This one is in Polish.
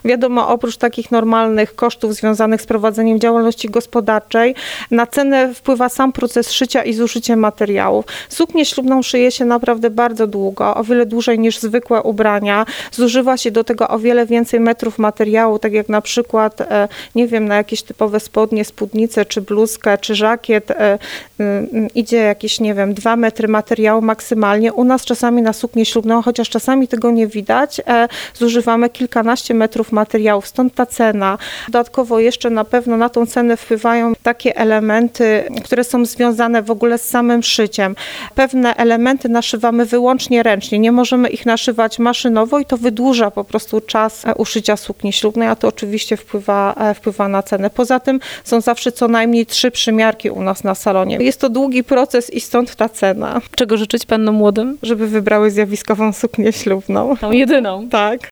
Wiadomo, oprócz takich normalnych kosztów związanych z prowadzeniem działalności gospodarczej, na cenę wpływa sam proces szycia i zużycie materiałów. Suknię ślubną szyje się naprawdę bardzo długo, o wiele dłużej niż zwykłe ubrania. Zużywa się do tego o wiele więcej metrów materiału, tak jak na przykład, nie wiem, na jakieś typowe spodnie, spódnicę, czy bluzkę, czy żakiet idzie jakieś, nie wiem, 2 metry materiału maksymalnie. U nas czasami na suknię ślubną, chociaż czasami tego nie widać, zużywamy kilkanaście metrów materiałów, stąd ta cena. Dodatkowo jeszcze na pewno na tą cenę wpływają takie elementy, które są związane w ogóle z samym szyciem. Pewne elementy naszywamy wyłącznie ręcznie, nie możemy ich naszywać maszynowo i to wydłuża po prostu czas uszycia sukni ślubnej, a to oczywiście wpływa na cenę. Poza tym są zawsze co najmniej 3 przymiarki u nas na salonie. Jest to długi proces i stąd ta cena. Czego życzyć pannom młodym? Żeby wybrały zjawiskową suknię ślubną. Tą jedyną. Tak.